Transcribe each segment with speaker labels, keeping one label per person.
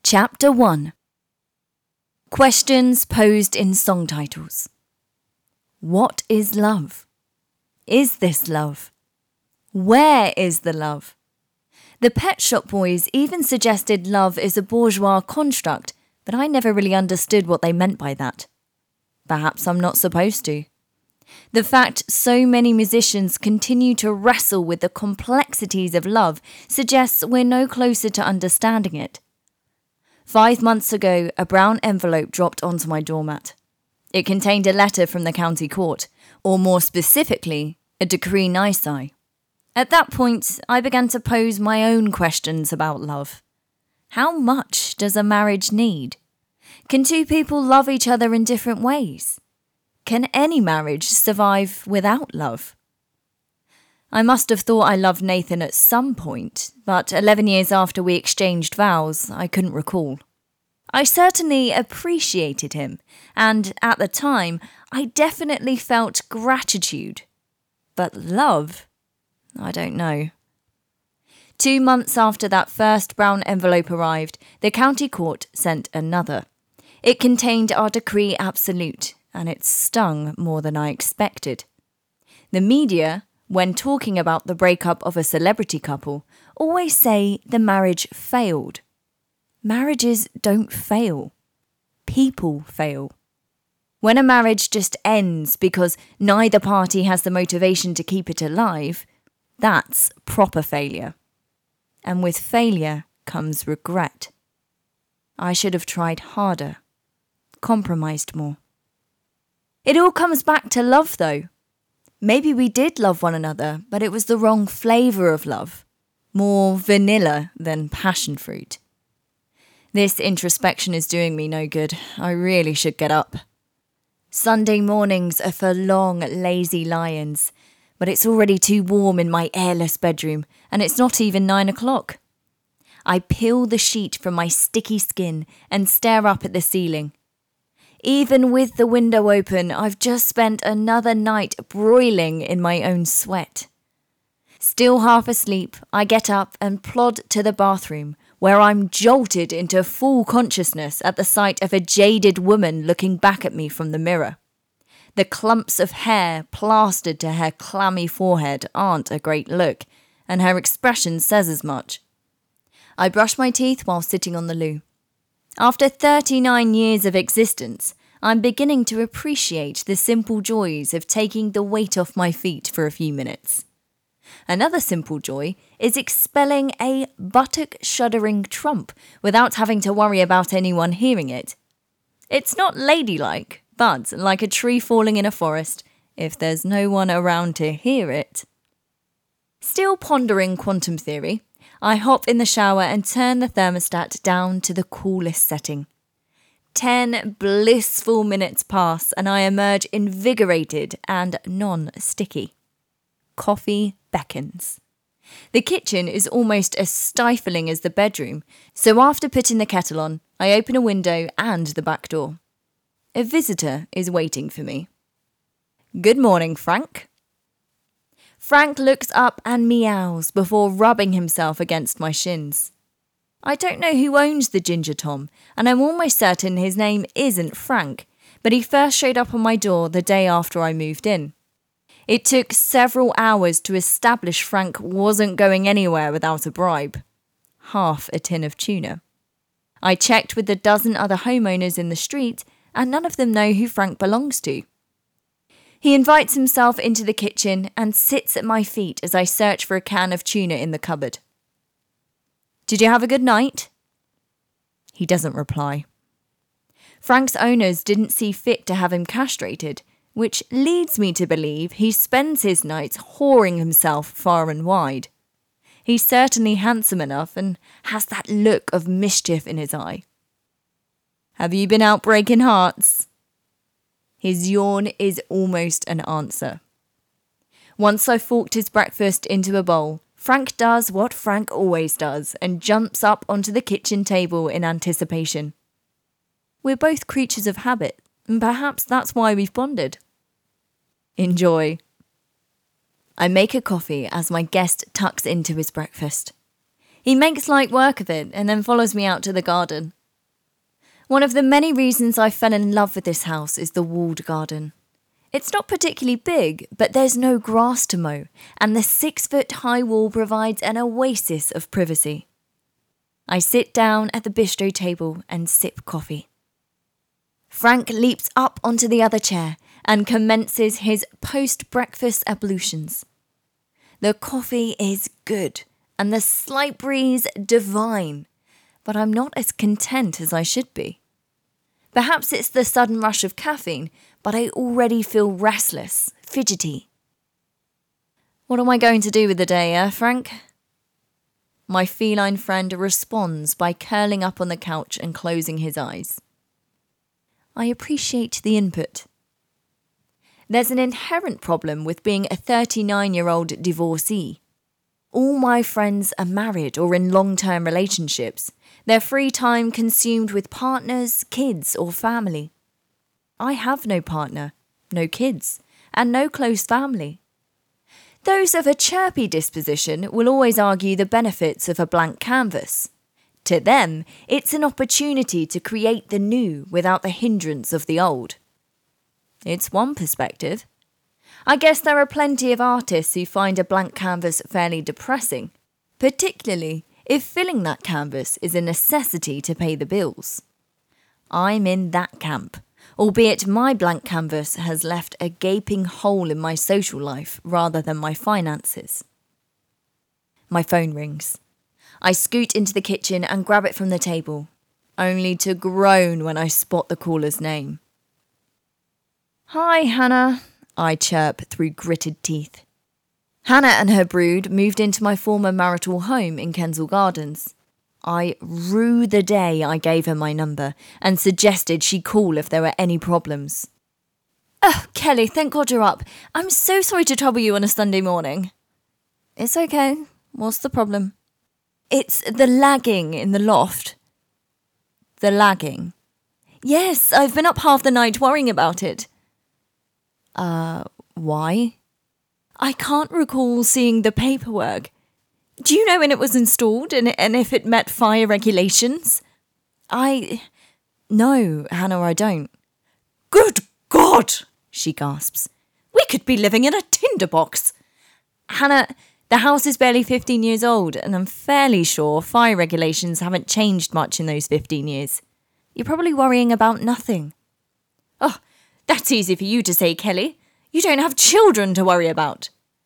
Speaker 1: Chapter 1. Questions posed in song titles. What is love? Is this love? Where is the love? The Pet Shop Boys even suggested love is a bourgeois construct, but I never really understood what they meant by that. Perhaps I'm not supposed to. The fact so many musicians continue to wrestle with the complexities of love suggests we're no closer to understanding it. 5 months ago, a brown envelope dropped onto my doormat. It contained a letter from the county court, or more specifically, a decree nisi. At that point, I began to pose my own questions about love. How much does a marriage need? Can two people love each other in different ways? Can any marriage survive without love? I must have thought I loved Nathan at some point, but 11 years after we exchanged vows, I couldn't recall. I certainly appreciated him, and at the time, I definitely felt gratitude. But love? I don't know. 2 months after that first brown envelope arrived, the county court sent another. It contained our decree absolute, and it stung more than I expected. The media, when talking about the breakup of a celebrity couple, always say the marriage failed. Marriages don't fail. People fail. When a marriage just ends because neither party has the motivation to keep it alive, that's proper failure. And with failure comes regret. I should have tried harder, compromised more. It all comes back to love, though. Maybe we did love one another, but it was the wrong flavour of love. More vanilla than passion fruit. This introspection is doing me no good. I really should get up. Sunday mornings are for long, lazy lions, but it's already too warm in my airless bedroom, and it's not even 9 o'clock. I peel the sheet from my sticky skin and stare up at the ceiling. Even with the window open, I've just spent another night broiling in my own sweat. Still half asleep, I get up and plod to the bathroom, where I'm jolted into full consciousness at the sight of a jaded woman looking back at me from the mirror. The clumps of hair plastered to her clammy forehead aren't a great look, and her expression says as much. I brush my teeth while sitting on the loo. After 39 years of existence, I'm beginning to appreciate the simple joys of taking the weight off my feet for a few minutes. Another simple joy is expelling a buttock-shuddering trump without having to worry about anyone hearing it. It's not ladylike, but like a tree falling in a forest, if there's no one around to hear it. Still pondering quantum theory, I hop in the shower and turn the thermostat down to the coolest setting. 10 blissful minutes pass and I emerge invigorated and non-sticky. Coffee beckons. The kitchen is almost as stifling as the bedroom, so after putting the kettle on, I open a window and the back door. A visitor is waiting for me. Good morning, Frank. Frank looks up and meows before rubbing himself against my shins. I don't know who owns the Ginger Tom, and I'm almost certain his name isn't Frank, but he first showed up on my door the day after I moved in. It took several hours to establish Frank wasn't going anywhere without a bribe. Half a tin of tuna. I checked with a dozen other homeowners in the street, and none of them know who Frank belongs to. He invites himself into the kitchen and sits at my feet as I search for a can of tuna in the cupboard. Did you have a good night? He doesn't reply. Frank's owners didn't see fit to have him castrated, which leads me to believe he spends his nights whoring himself far and wide. He's certainly handsome enough and has that look of mischief in his eye. Have you been out breaking hearts? His yawn is almost an answer. Once I've forked his breakfast into a bowl, Frank does what Frank always does and jumps up onto the kitchen table in anticipation. We're both creatures of habit, and perhaps that's why we've bonded. Enjoy. I make a coffee as my guest tucks into his breakfast. He makes light work of it and then follows me out to the garden. One of the many reasons I fell in love with this house is the walled garden. It's not particularly big, but there's no grass to mow, and the 6-foot-high wall provides an oasis of privacy. I sit down at the bistro table and sip coffee. Frank leaps up onto the other chair and commences his post-breakfast ablutions. The coffee is good, and the slight breeze divine, but I'm not as content as I should be. Perhaps it's the sudden rush of caffeine, but I already feel restless, fidgety. What am I going to do with the day, Frank? My feline friend responds by curling up on the couch and closing his eyes. I appreciate the input. There's an inherent problem with being a 39-year-old divorcee. All my friends are married or in long-term relationships, their free time consumed with partners, kids or family. I have no partner, no kids, and no close family. Those of a chirpy disposition will always argue the benefits of a blank canvas. To them, it's an opportunity to create the new without the hindrance of the old. It's one perspective. I guess there are plenty of artists who find a blank canvas fairly depressing, particularly if filling that canvas is a necessity to pay the bills. I'm in that camp, albeit my blank canvas has left a gaping hole in my social life rather than my finances. My phone rings. I scoot into the kitchen and grab it from the table, only to groan when I spot the caller's name. "Hi, Hannah," I chirp through gritted teeth. Hannah and her brood moved into my former marital home in Kensal Gardens. I rue the day I gave her my number and suggested she call if there were any problems. "Oh, Kelly, thank God you're up. I'm so sorry to trouble you on a Sunday morning." "It's okay. What's the problem?" "It's the lagging in the loft." "The lagging?" "Yes, I've been up half the night worrying about it." Why?" "I can't recall seeing the paperwork. Do you know when it was installed and if it met fire regulations?" No, Hannah, I don't." "Good God," she gasps. "We could be living in a tinderbox." "Hannah, the house is barely 15 years old, and I'm fairly sure fire regulations haven't changed much in those 15 years. You're probably worrying about nothing." "Oh, that's easy for you to say, Kelly. You don't have children to worry about."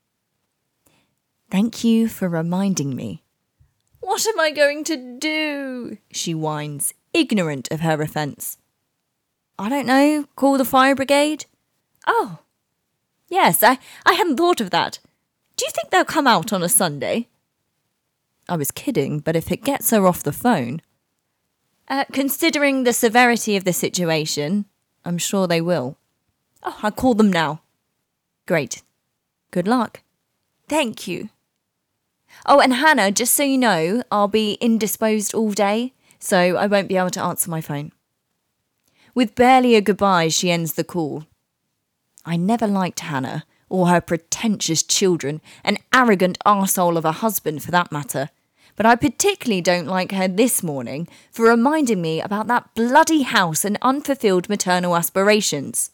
Speaker 1: "Thank you for reminding me." "What am I going to do?" she whines, ignorant of her offence. "I don't know. Call the fire brigade?" "Oh, yes, I hadn't thought of that. Do you think they'll come out on a Sunday?" I was kidding, but if it gets her off the phone... Considering the severity of the situation, I'm sure they will. "Oh, I'll call them now." "Great. Good luck." "Thank you." "Oh, and Hannah, just so you know, I'll be indisposed all day, so I won't be able to answer my phone." With barely a goodbye, she ends the call. I never liked Hannah, or her pretentious children, an arrogant arsehole of a husband for that matter, but I particularly don't like her this morning for reminding me about that bloody house and unfulfilled maternal aspirations.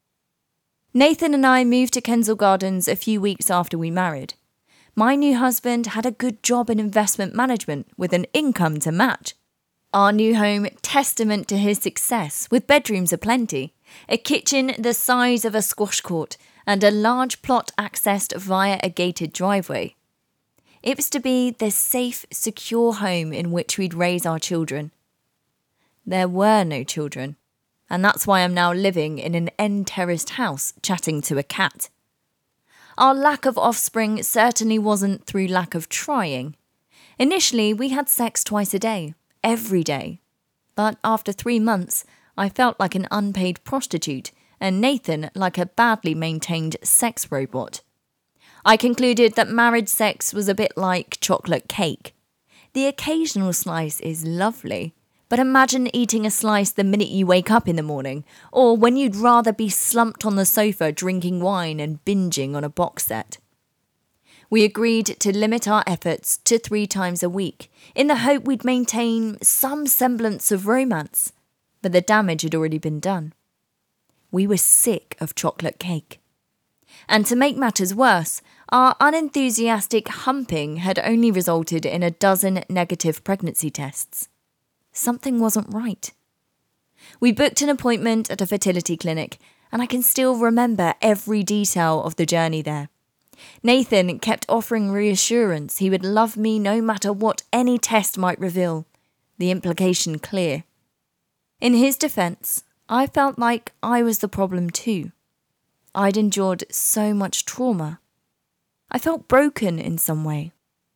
Speaker 1: Nathan and I moved to Kensal Gardens a few weeks after we married. My new husband had a good job in investment management with an income to match. Our new home, testament to his success, with bedrooms aplenty, a kitchen the size of a squash court, and a large plot accessed via a gated driveway. It was to be the safe, secure home in which we'd raise our children. There were no children, and that's why I'm now living in an end-terraced house chatting to a cat. Our lack of offspring certainly wasn't through lack of trying. Initially, we had sex twice a day, every day. But after 3 months, I felt like an unpaid prostitute and Nathan like a badly maintained sex robot. I concluded that married sex was a bit like chocolate cake. The occasional slice is lovely, but imagine eating a slice the minute you wake up in the morning, or when you'd rather be slumped on the sofa drinking wine and binging on a box set. We agreed to limit our efforts to 3 times a week, in the hope we'd maintain some semblance of romance. but the damage had already been done. We were sick of chocolate cake. And to make matters worse, our unenthusiastic humping had only resulted in a dozen negative pregnancy tests. Something wasn't right. We booked an appointment at a fertility clinic, and I can still remember every detail of the journey there. Nathan kept offering reassurance he would love me no matter what any test might reveal, the implication clear. In his defence, I felt like I was the problem too. I'd endured so much trauma. I felt broken in some way.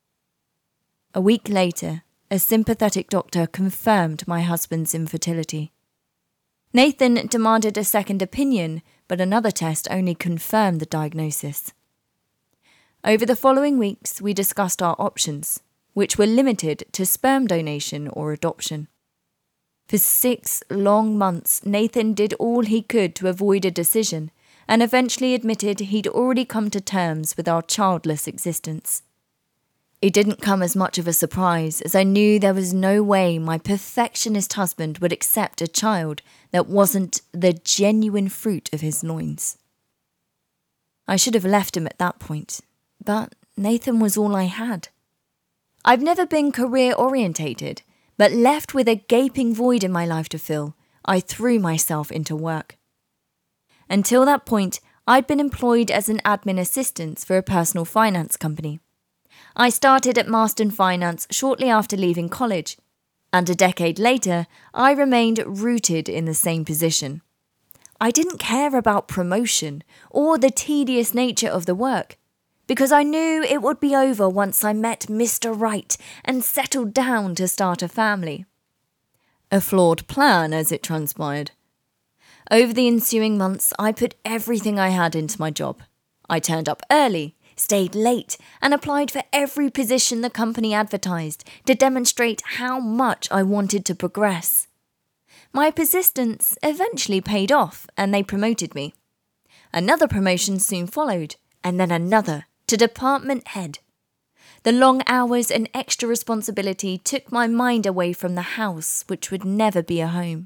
Speaker 1: A week later, a sympathetic doctor confirmed my husband's infertility. Nathan demanded a second opinion, but another test only confirmed the diagnosis. Over the following weeks, we discussed our options, which were limited to sperm donation or adoption. For 6 long months, Nathan did all he could to avoid a decision, and eventually admitted he'd already come to terms with our childless existence. It didn't come as much of a surprise, as I knew there was no way my perfectionist husband would accept a child that wasn't the genuine fruit of his loins. I should have left him at that point, but Nathan was all I had. I've never been career-orientated, but left with a gaping void in my life to fill, I threw myself into work. Until that point, I'd been employed as an admin assistant for a personal finance company. I started at Marston Finance shortly after leaving college, and a decade later, I remained rooted in the same position. I didn't care about promotion or the tedious nature of the work, because I knew it would be over once I met Mr. Right and settled down to start a family. A flawed plan, as it transpired. Over the ensuing months, I put everything I had into my job. I turned up early, stayed late, and applied for every position the company advertised to demonstrate how much I wanted to progress. My persistence eventually paid off, and they promoted me. Another promotion soon followed, and then another, to department head. The long hours and extra responsibility took my mind away from the house, which would never be a home.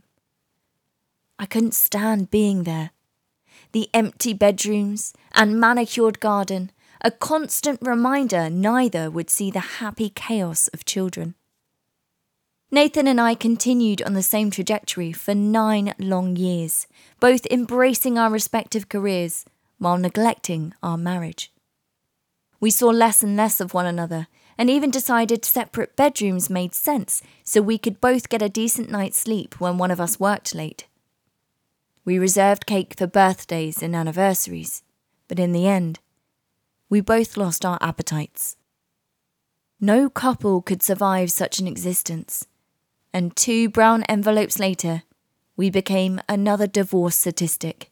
Speaker 1: I couldn't stand being there. The empty bedrooms and manicured garden, a constant reminder neither would see the happy chaos of children. Nathan and I continued on the same trajectory for 9 long years, both embracing our respective careers while neglecting our marriage. We saw less and less of one another, and even decided separate bedrooms made sense so we could both get a decent night's sleep when one of us worked late. We reserved cake for birthdays and anniversaries, but in the end, we both lost our appetites. No couple could survive such an existence, and 2 brown envelopes later, we became another divorce statistic.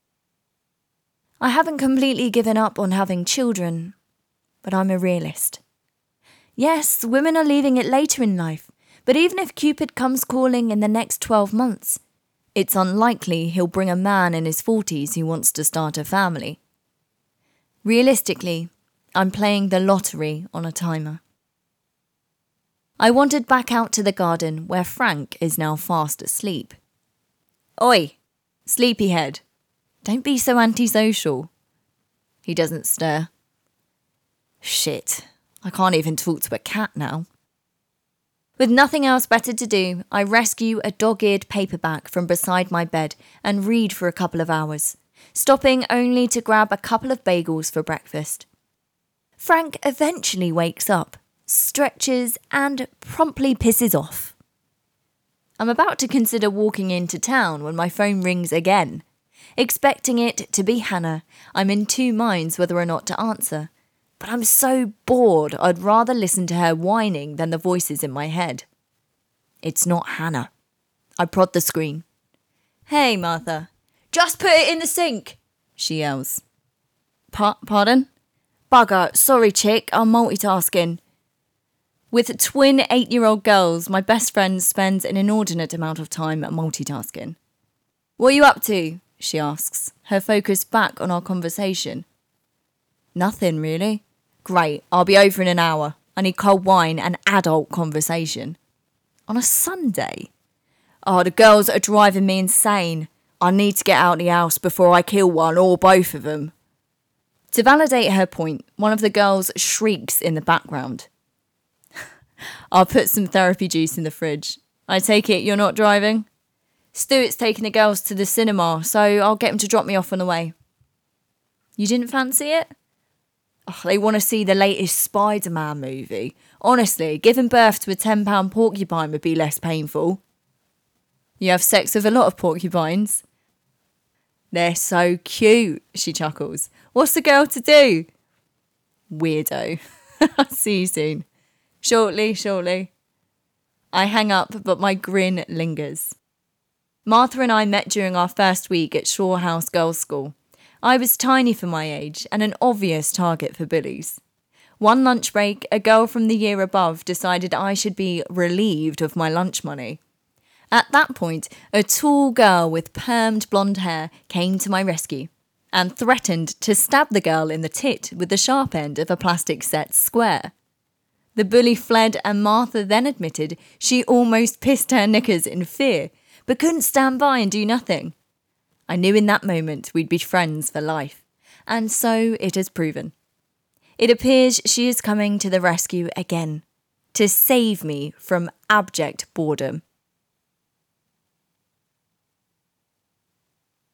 Speaker 1: I haven't completely given up on having children, but I'm a realist. Yes, women are leaving it later in life, but even if Cupid comes calling in the next 12 months, it's unlikely he'll bring a man in his 40s who wants to start a family. Realistically, I'm playing the lottery on a timer. I wandered back out to the garden where Frank is now fast asleep. Oi, sleepyhead, don't be so antisocial. He doesn't stir. Shit, I can't even talk to a cat now. With nothing else better to do, I rescue a dog-eared paperback from beside my bed and read for a couple of hours, stopping only to grab a couple of bagels for breakfast. Frank eventually wakes up, stretches, and promptly pisses off. I'm about to consider walking into town when my phone rings again. Expecting it to be Hannah, I'm in 2 minds whether or not to answer. But I'm so bored I'd rather listen to her whining than the voices in my head. It's not Hannah. I prod the screen. Hey, Martha. Just put it in the sink, she yells. Pardon? Bugger, sorry chick, I'm multitasking. With twin 8-year-old girls, my best friend spends an inordinate amount of time multitasking. What are you up to? She asks, her focus back on our conversation. Nothing, really. Great, I'll be over in an hour. I need cold wine and adult conversation. On a Sunday? "Oh, the girls are driving me insane. I need to get out of the house before I kill one or both of them." To validate her point, one of the girls shrieks in the background. "I'll put some therapy juice in the fridge. I take it you're not driving?" "Stuart's taking the girls to the cinema, so I'll get him to drop me off on the way." "You didn't fancy it?" "Oh, they want to see the latest Spider-Man movie. Honestly, giving birth to a £10 porcupine would be less painful." "You have sex with a lot of porcupines?" "They're so cute," she chuckles. "What's the girl to do?" "Weirdo." "See you soon." Shortly. I hang up, but my grin lingers. Martha and I met during our first week at Shaw House Girls' School. I was tiny for my age and an obvious target for bullies. One lunch break, a girl from the year above decided I should be relieved of my lunch money. At that point, a tall girl with permed blonde hair came to my rescue and threatened to stab the girl in the tit with the sharp end of a plastic set square. The bully fled and Martha then admitted she almost pissed her knickers in fear, but couldn't stand by and do nothing. I knew in that moment we'd be friends for life, and so it has proven. It appears she is coming to the rescue again, to save me from abject boredom.